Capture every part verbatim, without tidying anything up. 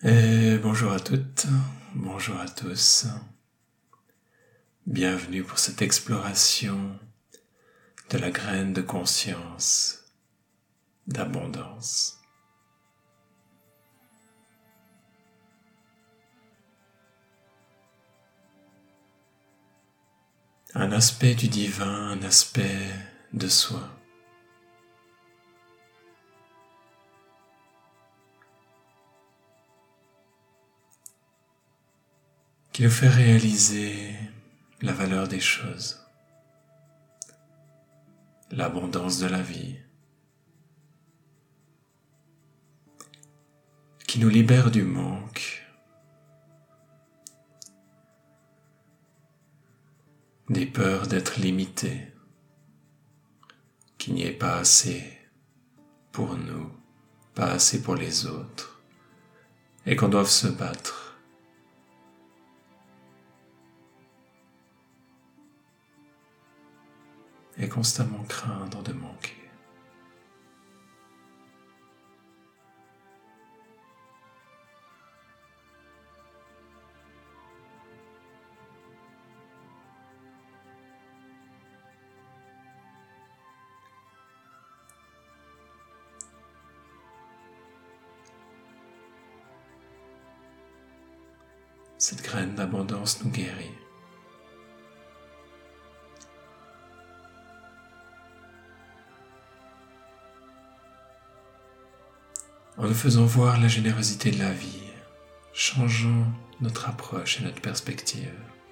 Et bonjour à toutes, bonjour à tous. Bienvenue pour cette exploration de la graine de conscience, d'abondance. Un aspect du divin, un aspect de soi. Qui nous fait réaliser la valeur des choses, l'abondance de la vie, qui nous libère du manque, des peurs d'être limité, qu'il n'y ait pas assez pour nous, pas assez pour les autres, et qu'on doive se battre. Et constamment craindre de manquer. Cette graine d'abondance nous guérit. En nous faisant voir la générosité de la vie, changeant notre approche et notre perspective.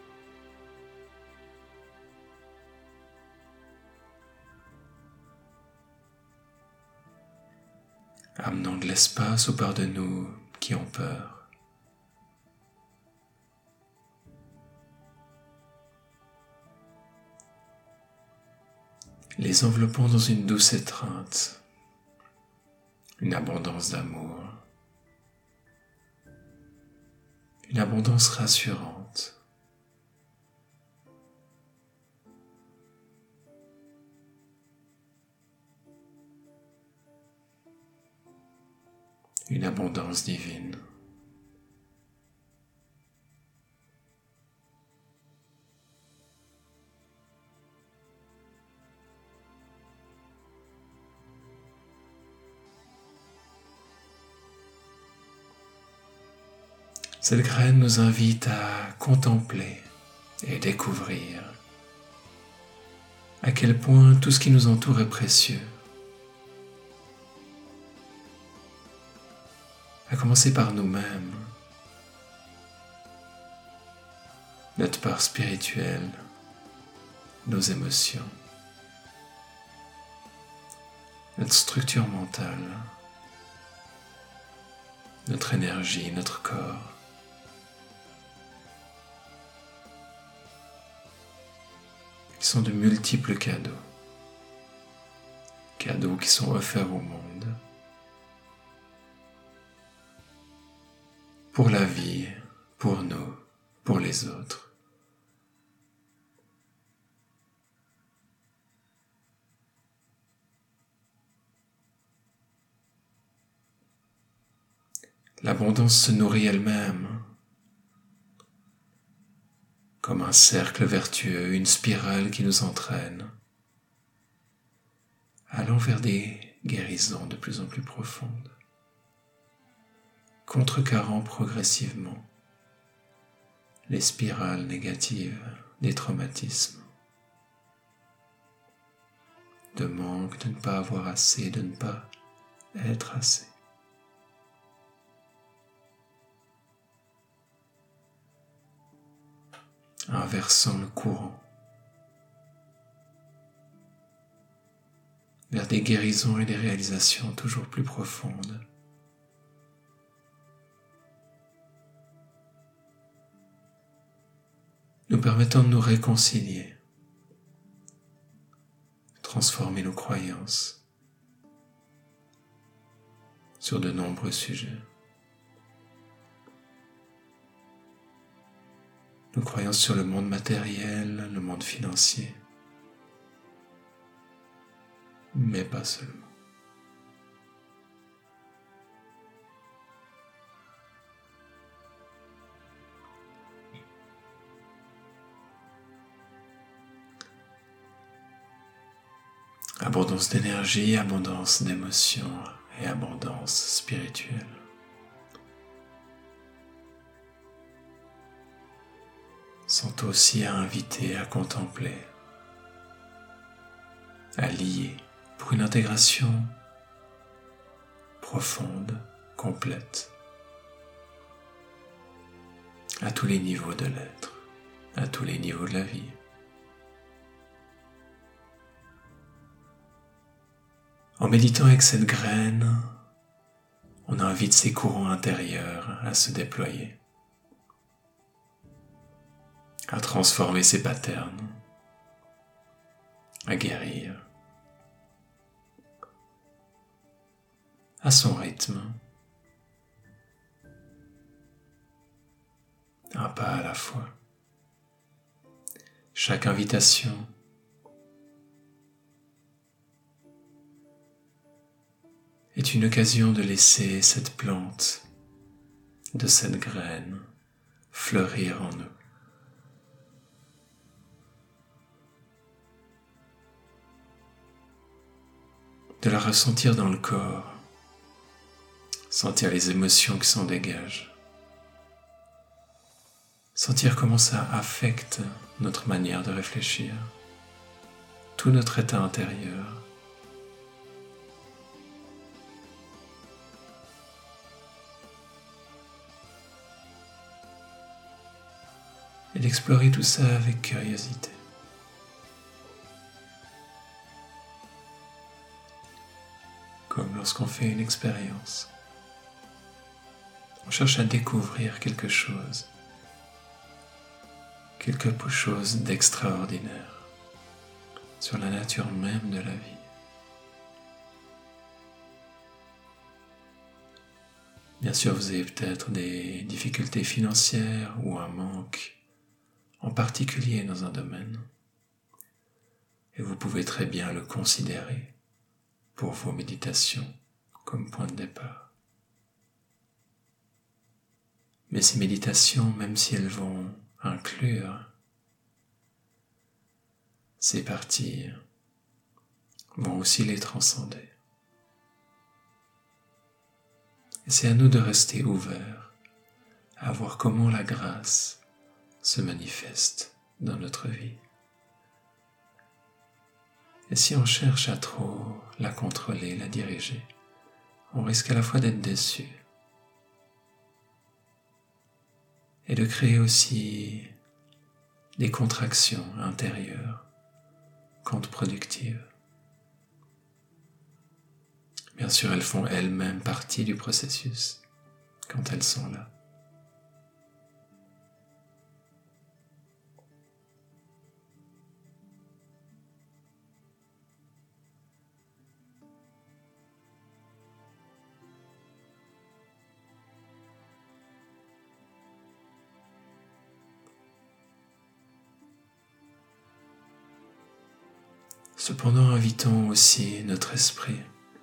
Amenant de l'espace aux parts de nous qui ont peur. Les enveloppant dans une douce étreinte. Une abondance d'amour, une abondance rassurante, une abondance divine. Cette graine nous invite à contempler et découvrir à quel point tout ce qui nous entoure est précieux. À commencer par nous-mêmes, notre part spirituelle, nos émotions, notre structure mentale, notre énergie, notre corps. Qui sont de multiples cadeaux, cadeaux qui sont offerts au monde, pour la vie, pour nous, pour les autres. L'abondance se nourrit elle-même, comme un cercle vertueux, une spirale qui nous entraîne, allant vers des guérisons de plus en plus profondes, contrecarrant progressivement les spirales négatives des traumatismes, de manque, de ne pas avoir assez, de ne pas être assez. Inversant le courant vers des guérisons et des réalisations toujours plus profondes. Nous permettant de nous réconcilier, transformer nos croyances sur de nombreux sujets. Nos croyances sur le monde matériel, le monde financier, mais pas seulement. abondance d'énergie, abondance d'émotions et abondance spirituelle. Sont aussi à inviter à contempler, à lier pour une intégration profonde, complète, à tous les niveaux de l'être, à tous les niveaux de la vie. En méditant avec cette graine, on invite ces courants intérieurs à se déployer, à transformer ses patterns, à guérir, à son rythme, un pas à la fois. Chaque invitation est une occasion de laisser cette plante, de cette graine, fleurir en nous. De la ressentir dans le corps, sentir les émotions qui s'en dégagent, sentir comment ça affecte notre manière de réfléchir, tout notre état intérieur. Et d'explorer tout ça avec curiosité. Comme lorsqu'on fait une expérience. On cherche à découvrir quelque chose, quelque chose d'extraordinaire sur la nature même de la vie. Bien sûr, vous avez peut-être des difficultés financières ou un manque en particulier dans un domaine, et vous pouvez très bien le considérer pour vos méditations comme point de départ. Mais ces méditations, même si elles vont inclure ces parties, vont aussi les transcender. Et c'est à nous de rester ouverts à voir comment la grâce se manifeste dans notre vie. Et si on cherche à trop la contrôler, la diriger, on risque à la fois d'être déçu et de créer aussi des contractions intérieures, contre-productives. Bien sûr, elles font elles-mêmes partie du processus quand elles sont là. Cependant, invitons aussi notre esprit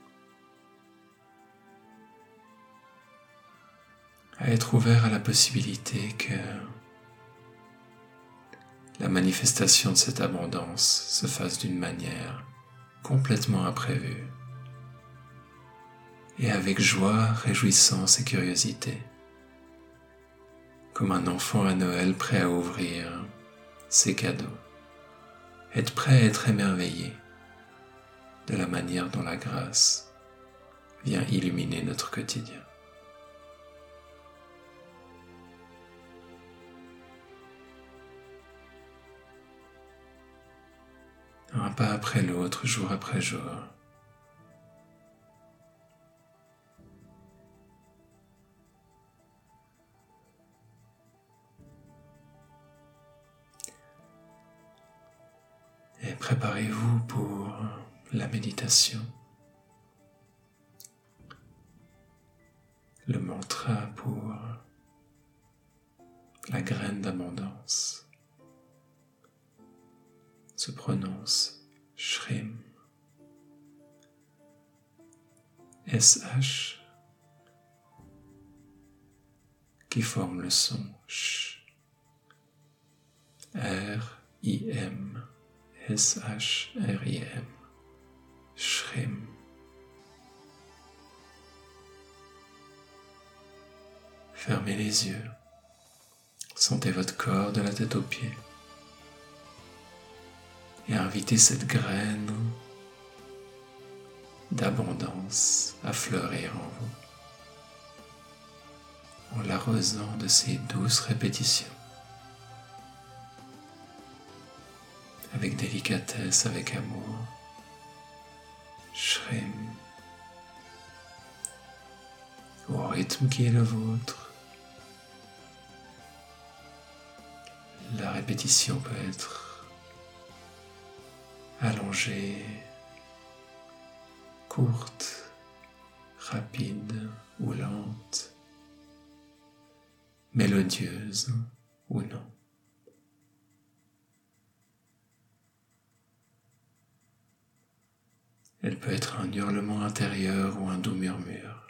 à être ouvert à la possibilité que la manifestation de cette abondance se fasse d'une manière complètement imprévue et avec joie, réjouissance et curiosité, comme un enfant à Noël prêt à ouvrir ses cadeaux. Être prêt à être émerveillé de la manière dont la grâce vient illuminer notre quotidien. Un pas après l'autre, jour après jour. Et préparez-vous pour la méditation. Le mantra pour la graine d'abondance se prononce Shrim. S H qui forme le son Sh. R I M S H R I M. Shrim. Fermez les yeux. Sentez votre corps de la tête aux pieds. Et invitez cette graine d'abondance à fleurir en vous, en l'arrosant de ces douces répétitions, avec délicatesse, avec amour. Shrim, au rythme qui est le vôtre. La répétition peut être allongée, courte, rapide ou lente, mélodieuse ou non. Elle peut être un hurlement intérieur ou un doux murmure.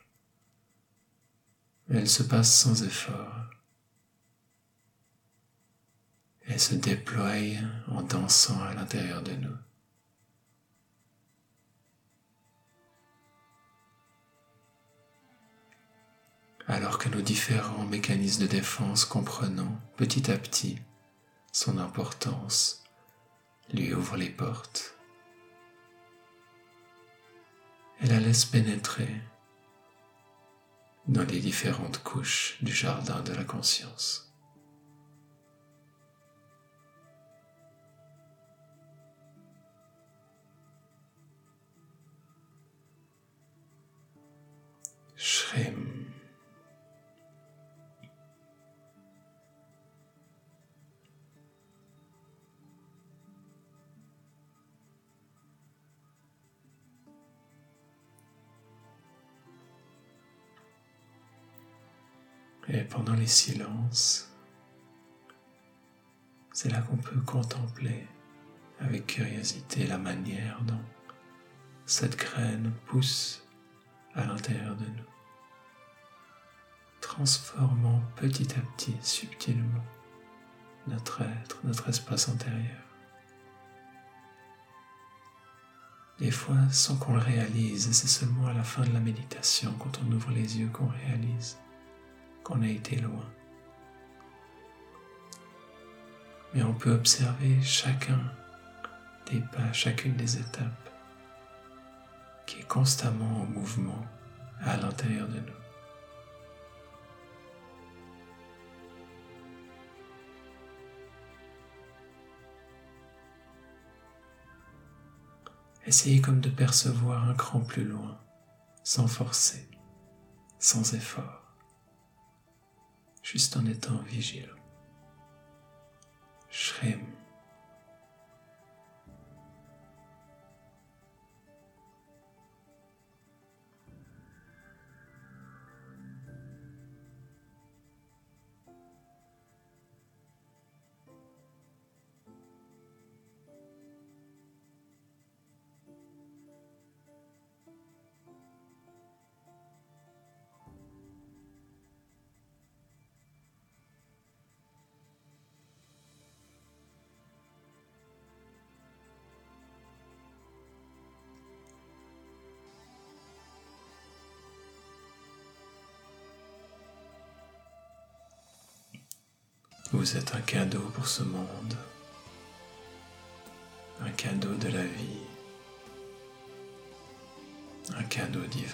Elle se passe sans effort. Elle se déploie en dansant à l'intérieur de nous. Alors que nos différents mécanismes de défense, comprenant petit à petit son importance, lui ouvrent les portes. Elle la laisse pénétrer dans les différentes couches du jardin de la conscience. Shrim. Et pendant les silences, c'est là qu'on peut contempler avec curiosité la manière dont cette graine pousse à l'intérieur de nous, transformant petit à petit, subtilement, notre être, notre espace intérieur. Des fois, sans qu'on le réalise, et c'est seulement à la fin de la méditation, quand on ouvre les yeux, qu'on réalise qu'on a été loin. Mais on peut observer chacun des pas, chacune des étapes qui est constamment en mouvement à l'intérieur de nous. Essayez comme de percevoir un cran plus loin, sans forcer, sans effort. Juste en étant vigilant. Shrim. Vous êtes un cadeau pour ce monde, un cadeau de la vie, un cadeau divin.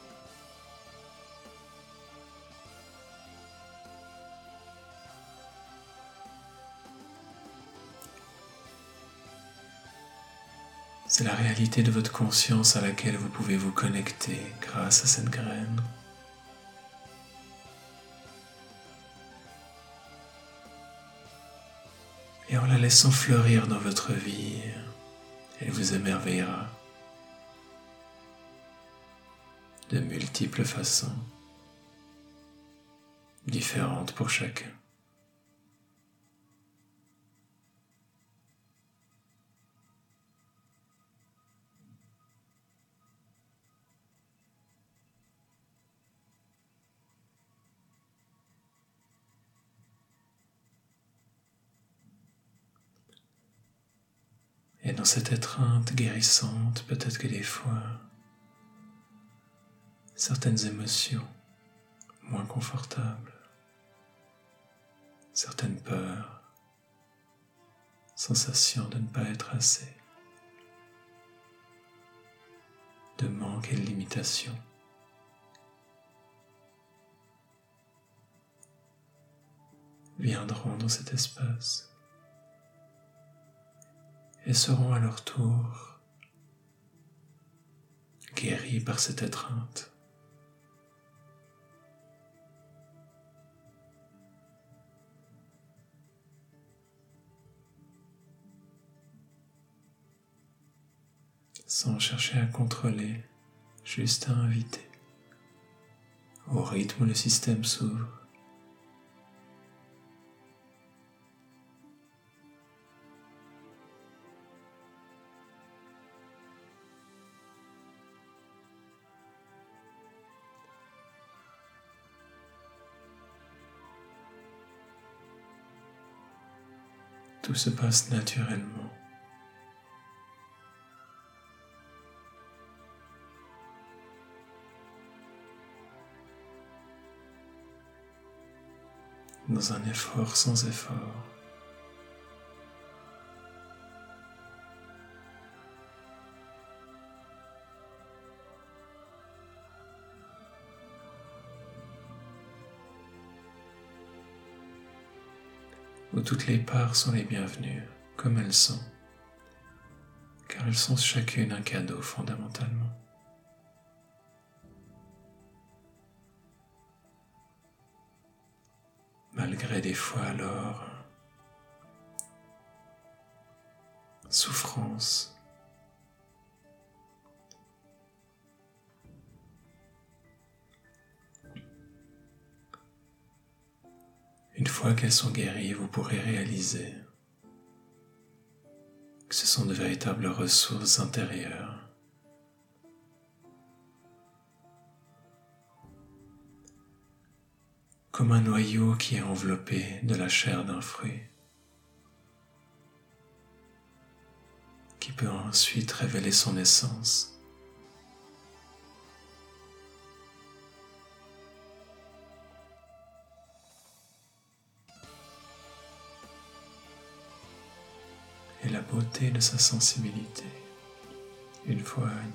C'est la réalité de votre conscience à laquelle vous pouvez vous connecter grâce à cette graine. Et en la laissant fleurir dans votre vie, elle vous émerveillera de multiples façons, différentes pour chacun. Et Et dans cette étreinte guérissante, peut-être que des fois, certaines émotions moins confortables, certaines peurs, sensations de ne pas être assez, de manque et de limitation, viendront dans cet espace et seront à leur tour guéris par cette étreinte. Sans chercher à contrôler, juste à inviter. Au rythme où le système s'ouvre, tout se passe naturellement. Dans un effort sans effort. Où toutes les parts sont les bienvenues, comme elles sont, car elles sont chacune un cadeau fondamentalement. Malgré des fois alors souffrance, une fois qu'elles sont guéries, vous pourrez réaliser que ce sont de véritables ressources intérieures. Comme un noyau qui est enveloppé de la chair d'un fruit, qui peut ensuite révéler son essence. Et la beauté de sa sensibilité, une fois nue.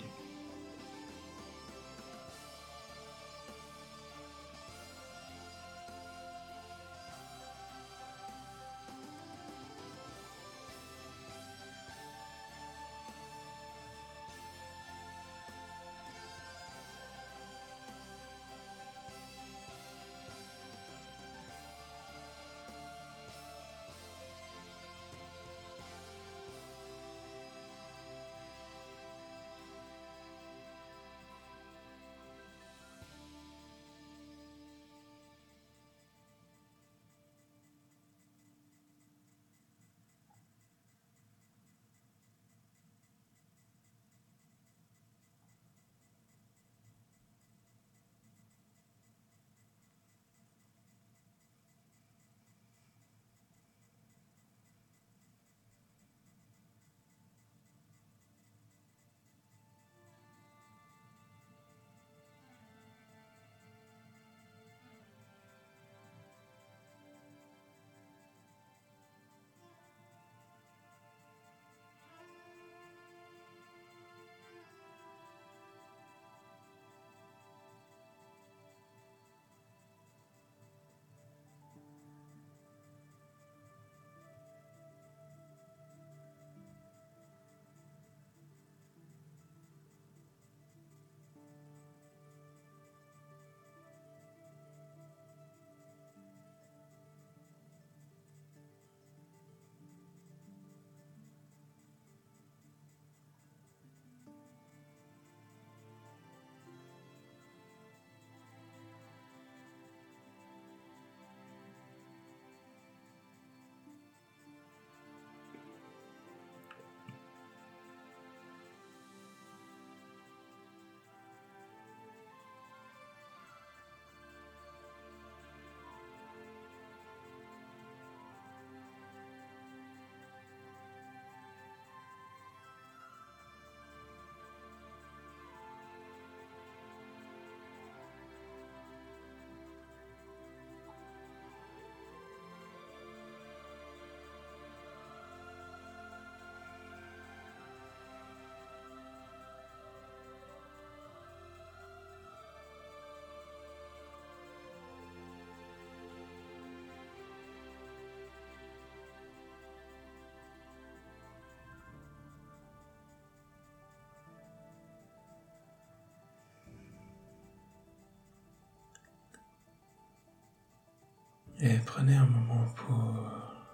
Et prenez un moment pour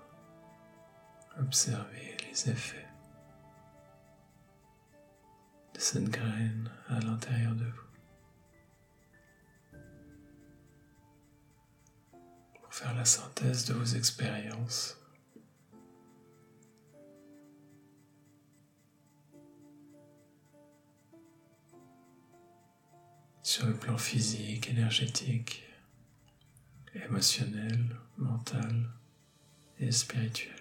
observer les effets de cette graine à l'intérieur de vous. Pour faire la synthèse de vos expériences. Sur le plan physique, énergétique, émotionnel, mental et spirituel.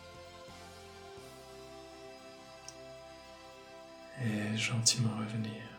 Et gentiment revenir